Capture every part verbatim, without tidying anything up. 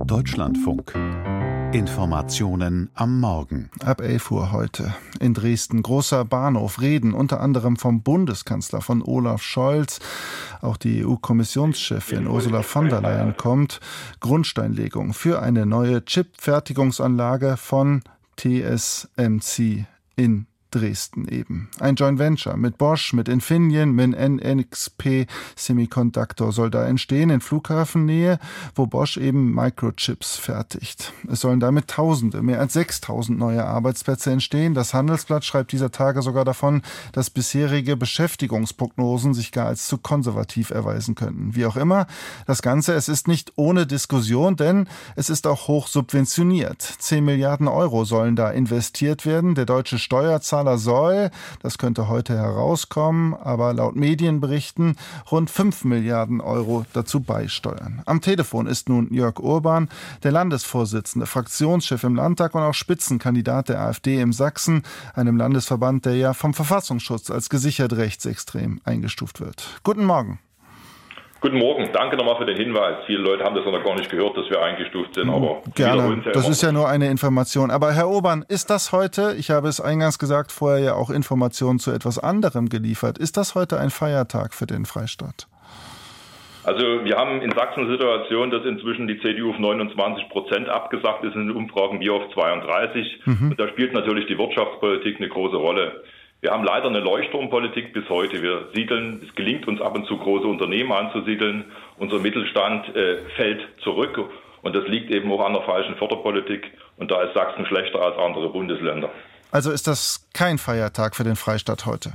Deutschlandfunk. Informationen am Morgen. Ab elf Uhr heute in Dresden. Großer Bahnhof. Reden unter anderem vom Bundeskanzler, von Olaf Scholz. Auch die E U-Kommissionschefin Ursula von der Leyen kommt. Grundsteinlegung für eine neue Chip-Fertigungsanlage von T S M C in Dresden eben. Ein Joint Venture mit Bosch, mit Infineon, mit N X P Semiconductor soll da entstehen in Flughafennähe, wo Bosch eben Microchips fertigt. Es sollen damit Tausende, mehr als sechstausend neue Arbeitsplätze entstehen. Das Handelsblatt schreibt dieser Tage sogar davon, dass bisherige Beschäftigungsprognosen sich gar als zu konservativ erweisen könnten. Wie auch immer, das Ganze, es ist nicht ohne Diskussion, denn es ist auch hoch subventioniert. Zehn Milliarden Euro sollen da investiert werden. Der deutsche Steuerzahler soll, das könnte heute herauskommen, aber laut Medienberichten rund fünf Milliarden Euro dazu beisteuern. Am Telefon ist nun Jörg Urban, der Landesvorsitzende, Fraktionschef im Landtag und auch Spitzenkandidat der AfD im Sachsen, einem Landesverband, der ja vom Verfassungsschutz als gesichert rechtsextrem eingestuft wird. Guten Morgen. Guten Morgen, danke nochmal für den Hinweis. Viele Leute haben das noch gar nicht gehört, dass wir eingestuft sind. Aber gerne, das ist ja nur eine Information. Aber Herr Urban, ist das heute, ich habe es eingangs gesagt, vorher ja auch Informationen zu etwas anderem geliefert, ist das heute ein Feiertag für den Freistaat? Also wir haben in Sachsen eine Situation, dass inzwischen die C D U auf neunundzwanzig Prozent abgesagt ist in den Umfragen, wir auf zweiunddreißig. Mhm. Und da spielt natürlich die Wirtschaftspolitik eine große Rolle. Wir haben leider eine Leuchtturmpolitik bis heute. Wir siedeln, es gelingt uns ab und zu große Unternehmen anzusiedeln. Unser Mittelstand äh, fällt zurück und das liegt eben auch an der falschen Förderpolitik. Und da ist Sachsen schlechter als andere Bundesländer. Also ist das kein Feiertag für den Freistaat heute?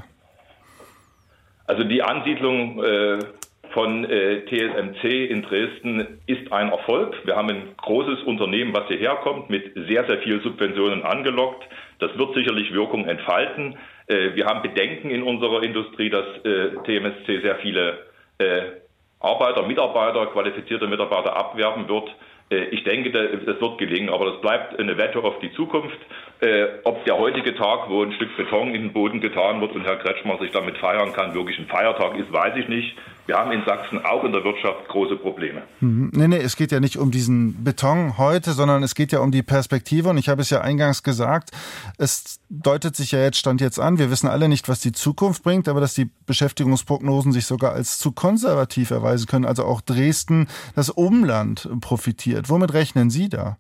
Also die Ansiedlung äh, von äh, T S M C in Dresden ist ein Erfolg. Wir haben ein großes Unternehmen, was hierher kommt, mit sehr, sehr viel Subventionen angelockt. Das wird sicherlich Wirkung entfalten. Äh, wir haben Bedenken in unserer Industrie, dass äh, T S M C sehr viele äh, Arbeiter, Mitarbeiter, qualifizierte Mitarbeiter abwerben wird. Äh, ich denke, das wird gelingen, aber das bleibt eine Wette auf die Zukunft. Äh, ob der heutige Tag, wo ein Stück Beton in den Boden getan wird und Herr Kretschmer sich damit feiern kann, wirklich ein Feiertag ist, weiß ich nicht. Wir haben in Sachsen auch in der Wirtschaft große Probleme. Mhm. Nee, nee, es geht ja nicht um diesen Beton heute, sondern es geht ja um die Perspektive. Und ich habe es ja eingangs gesagt, es deutet sich ja jetzt, stand jetzt an, wir wissen alle nicht, was die Zukunft bringt, aber dass die Beschäftigungsprognosen sich sogar als zu konservativ erweisen können. Also auch Dresden, das Umland profitiert. Womit rechnen Sie da?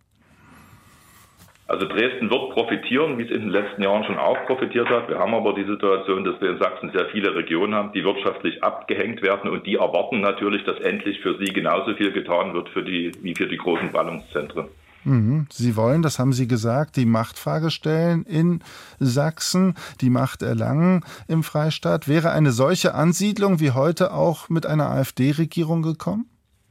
Also Dresden wird profitieren, wie es in den letzten Jahren schon auch profitiert hat. Wir haben aber die Situation, dass wir in Sachsen sehr viele Regionen haben, die wirtschaftlich abgehängt werden und die erwarten natürlich, dass endlich für sie genauso viel getan wird für die, wie für die großen Ballungszentren. Mhm. Sie wollen, das haben Sie gesagt, die Machtfrage stellen in Sachsen, die Macht erlangen im Freistaat. Wäre eine solche Ansiedlung wie heute auch mit einer AfD-Regierung gekommen?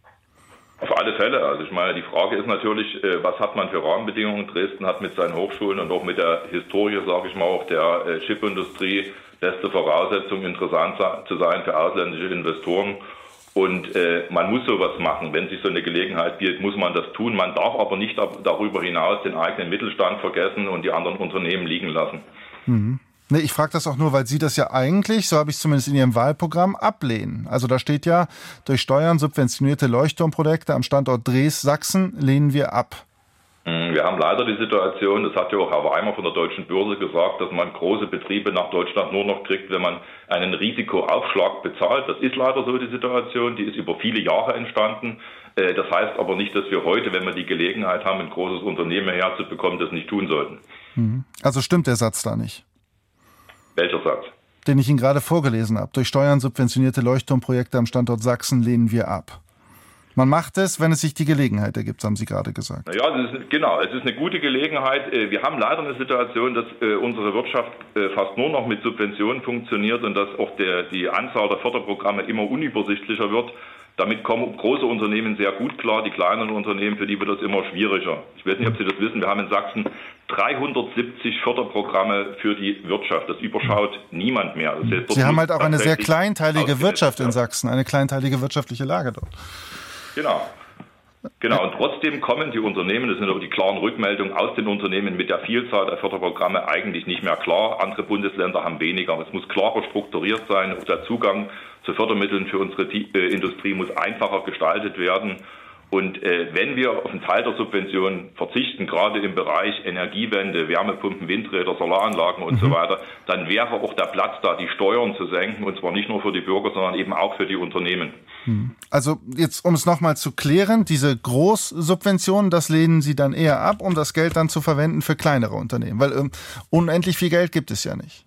Auf alle Fälle. Also ich meine, die Frage ist natürlich, was hat man für Rahmenbedingungen? Dresden hat mit seinen Hochschulen und auch mit der Historie, sage ich mal, auch der Chipindustrie beste Voraussetzungen, interessant zu sein für ausländische Investoren. Und äh, man muss sowas machen. Wenn sich so eine Gelegenheit bietet, muss man das tun. Man darf aber nicht darüber hinaus den eigenen Mittelstand vergessen und die anderen Unternehmen liegen lassen. Mhm. Nee, ich frage das auch nur, weil Sie das ja eigentlich, so habe ich es zumindest in Ihrem Wahlprogramm, ablehnen. Also da steht ja, durch Steuern subventionierte Leuchtturmprojekte am Standort Dresden, Sachsen lehnen wir ab. Wir haben leider die Situation, das hat ja auch Herr Weimer von der Deutschen Börse gesagt, dass man große Betriebe nach Deutschland nur noch kriegt, wenn man einen Risikoaufschlag bezahlt. Das ist leider so die Situation, die ist über viele Jahre entstanden. Das heißt aber nicht, dass wir heute, wenn wir die Gelegenheit haben, ein großes Unternehmen herzubekommen, das nicht tun sollten. Also stimmt der Satz da nicht? Welcher Satz? Den ich Ihnen gerade vorgelesen habe. Durch Steuern subventionierte Leuchtturmprojekte am Standort Sachsen lehnen wir ab. Man macht es, wenn es sich die Gelegenheit ergibt, haben Sie gerade gesagt. Ja, das ist, genau. Es ist eine gute Gelegenheit. Wir haben leider eine Situation, dass unsere Wirtschaft fast nur noch mit Subventionen funktioniert und dass auch der, die Anzahl der Förderprogramme immer unübersichtlicher wird. Damit kommen große Unternehmen sehr gut klar, die kleineren Unternehmen, für die wird das immer schwieriger. Ich weiß nicht, ob Sie das wissen, wir haben in Sachsen dreihundertsiebzig Förderprogramme für die Wirtschaft. Das überschaut niemand mehr. Das heißt, Sie haben halt auch eine sehr kleinteilige Wirtschaft in Sachsen, eine kleinteilige wirtschaftliche Lage dort. Genau. Genau, und trotzdem kommen die Unternehmen, das sind aber die klaren Rückmeldungen aus den Unternehmen mit der Vielzahl der Förderprogramme eigentlich nicht mehr klar. Andere Bundesländer haben weniger. Es muss klarer strukturiert sein. Auch der Zugang zu Fördermitteln für unsere Industrie muss einfacher gestaltet werden. Und äh, wenn wir auf einen Teil der Subventionen verzichten, gerade im Bereich Energiewende, Wärmepumpen, Windräder, Solaranlagen und mhm. so weiter, dann wäre auch der Platz da, die Steuern zu senken, und zwar nicht nur für die Bürger, sondern eben auch für die Unternehmen. Also jetzt, um es nochmal zu klären, diese Großsubventionen, das lehnen Sie dann eher ab, um das Geld dann zu verwenden für kleinere Unternehmen, weil ähm, unendlich viel Geld gibt es ja nicht.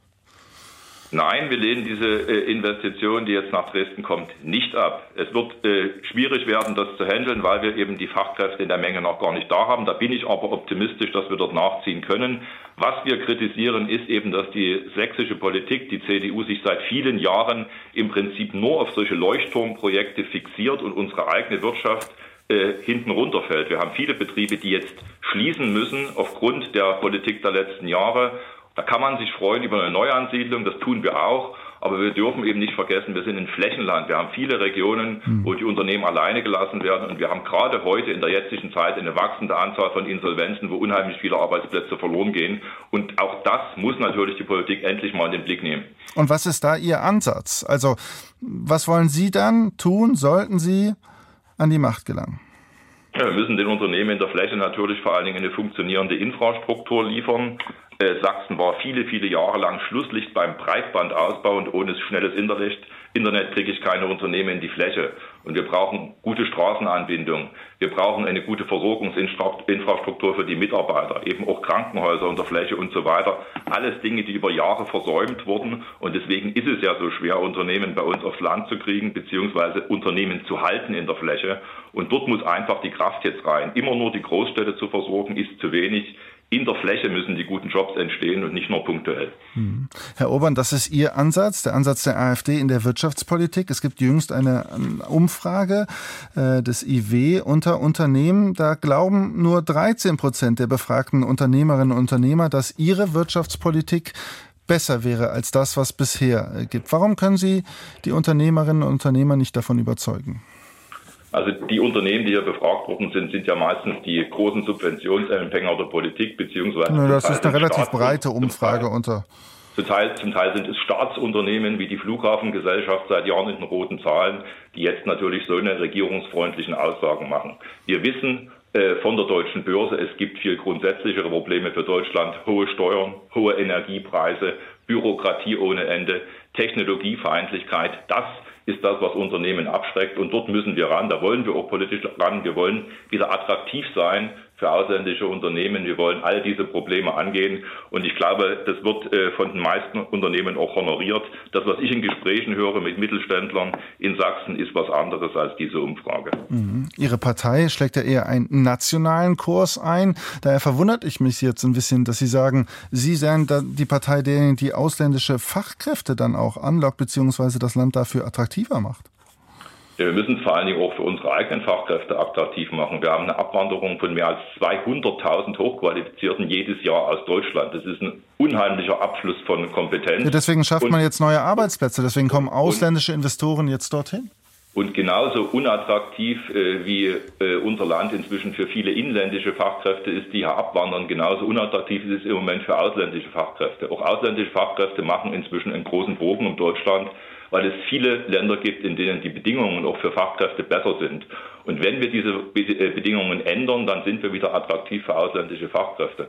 Nein, wir lehnen diese äh, Investition, die jetzt nach Dresden kommt, nicht ab. Es wird äh, schwierig werden, das zu handeln, weil wir eben die Fachkräfte in der Menge noch gar nicht da haben. Da bin ich aber optimistisch, dass wir dort nachziehen können. Was wir kritisieren, ist eben, dass die sächsische Politik, die C D U, sich seit vielen Jahren im Prinzip nur auf solche Leuchtturmprojekte fixiert und unsere eigene Wirtschaft äh, hinten runterfällt. Wir haben viele Betriebe, die jetzt schließen müssen aufgrund der Politik der letzten Jahre. Da kann man sich freuen über eine Neuansiedlung, das tun wir auch, aber wir dürfen eben nicht vergessen, wir sind ein Flächenland. Wir haben viele Regionen, wo die Unternehmen alleine gelassen werden, und wir haben gerade heute in der jetzigen Zeit eine wachsende Anzahl von Insolvenzen, wo unheimlich viele Arbeitsplätze verloren gehen, und auch das muss natürlich die Politik endlich mal in den Blick nehmen. Und was ist da Ihr Ansatz? Also was wollen Sie dann tun, sollten Sie an die Macht gelangen? Ja, wir müssen den Unternehmen in der Fläche natürlich vor allen Dingen eine funktionierende Infrastruktur liefern. Sachsen war viele, viele Jahre lang Schlusslicht beim Breitbandausbau, und ohne schnelles Internet, Internet kriege ich keine Unternehmen in die Fläche. Und wir brauchen gute Straßenanbindung. Wir brauchen eine gute Versorgungsinfrastruktur für die Mitarbeiter, eben auch Krankenhäuser unter Fläche und so weiter. Alles Dinge, die über Jahre versäumt wurden. Und deswegen ist es ja so schwer, Unternehmen bei uns aufs Land zu kriegen, beziehungsweise Unternehmen zu halten in der Fläche. Und dort muss einfach die Kraft jetzt rein. Immer nur die Großstädte zu versorgen, ist zu wenig. In der Fläche müssen die guten Jobs entstehen und nicht nur punktuell. Hm. Herr Obern, das ist Ihr Ansatz, der Ansatz der AfD in der Wirtschaftspolitik. Es gibt jüngst eine Umfrage äh, des I W unter Unternehmen. Da glauben nur dreizehn Prozent der befragten Unternehmerinnen und Unternehmer, dass ihre Wirtschaftspolitik besser wäre als das, was bisher äh, gibt. Warum können Sie die Unternehmerinnen und Unternehmer nicht davon überzeugen? Also die Unternehmen, die hier befragt worden sind, sind ja meistens die großen Subventionsempfänger der Politik, beziehungsweise... Ja, das ist eine relativ breite Umfrage unter... Zum Teil, zum Teil sind es Staatsunternehmen wie die Flughafengesellschaft seit Jahren in den roten Zahlen, die jetzt natürlich so eine regierungsfreundlichen Aussagen machen. Wir wissen äh, von der deutschen Börse, es gibt viel grundsätzlichere Probleme für Deutschland. Hohe Steuern, hohe Energiepreise, Bürokratie ohne Ende, Technologiefeindlichkeit. Das ist das, was Unternehmen abschreckt, und dort müssen wir ran. Da wollen wir auch politisch ran. Wir wollen wieder attraktiv sein für ausländische Unternehmen. Wir wollen all diese Probleme angehen, und ich glaube, das wird äh, von den meisten Unternehmen auch honoriert. Das, was ich in Gesprächen höre mit Mittelständlern in Sachsen, ist was anderes als diese Umfrage. Mhm. Ihre Partei schlägt ja eher einen nationalen Kurs ein. Daher verwundert ich mich jetzt ein bisschen, dass Sie sagen, Sie seien die Partei, derjenigen, die ausländische Fachkräfte dann auch anlockt, beziehungsweise das Land dafür attraktiver macht. Ja, wir müssen es vor allen Dingen auch für unsere eigenen Fachkräfte attraktiv machen. Wir haben eine Abwanderung von mehr als zweihunderttausend Hochqualifizierten jedes Jahr aus Deutschland. Das ist ein unheimlicher Abfluss von Kompetenz. Ja, deswegen schafft und, man jetzt neue Arbeitsplätze. Deswegen kommen ausländische Investoren jetzt dorthin. Und genauso unattraktiv äh, wie äh, unser Land inzwischen für viele inländische Fachkräfte ist, die hier abwandern, genauso unattraktiv ist es im Moment für ausländische Fachkräfte. Auch ausländische Fachkräfte machen inzwischen einen großen Bogen um Deutschland, weil es viele Länder gibt, in denen die Bedingungen auch für Fachkräfte besser sind. Und wenn wir diese Bedingungen ändern, dann sind wir wieder attraktiv für ausländische Fachkräfte.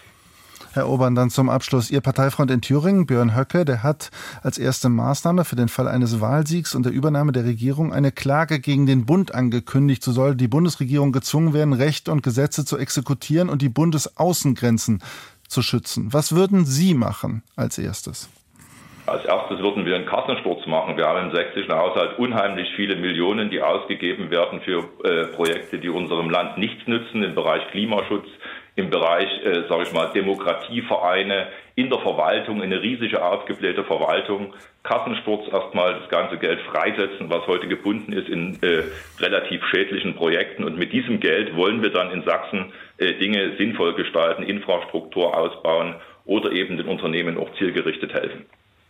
Herr Obern, dann zum Abschluss. Ihr Parteifreund in Thüringen, Björn Höcke, der hat als erste Maßnahme für den Fall eines Wahlsiegs und der Übernahme der Regierung eine Klage gegen den Bund angekündigt. So soll die Bundesregierung gezwungen werden, Recht und Gesetze zu exekutieren und die Bundesaußengrenzen zu schützen. Was würden Sie machen als erstes? Als erstes würden wir einen Kassensturz machen. Wir haben im sächsischen Haushalt unheimlich viele Millionen, die ausgegeben werden für äh, Projekte, die unserem Land nichts nützen, im Bereich Klimaschutz, im Bereich, äh, sage ich mal, Demokratievereine, in der Verwaltung, eine riesige aufgeblähte Verwaltung. Kassensturz, erstmal das ganze Geld freisetzen, was heute gebunden ist in äh, relativ schädlichen Projekten. Und mit diesem Geld wollen wir dann in Sachsen äh, Dinge sinnvoll gestalten, Infrastruktur ausbauen oder eben den Unternehmen auch zielgerichtet helfen.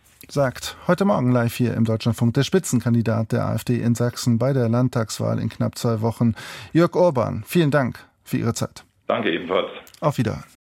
Sagt heute Morgen live hier im Deutschlandfunk der Spitzenkandidat der AfD in Sachsen bei der Landtagswahl in knapp zwei Wochen, Jörg Orban. Vielen Dank für Ihre Zeit. Danke ebenfalls. Auf Wiedersehen.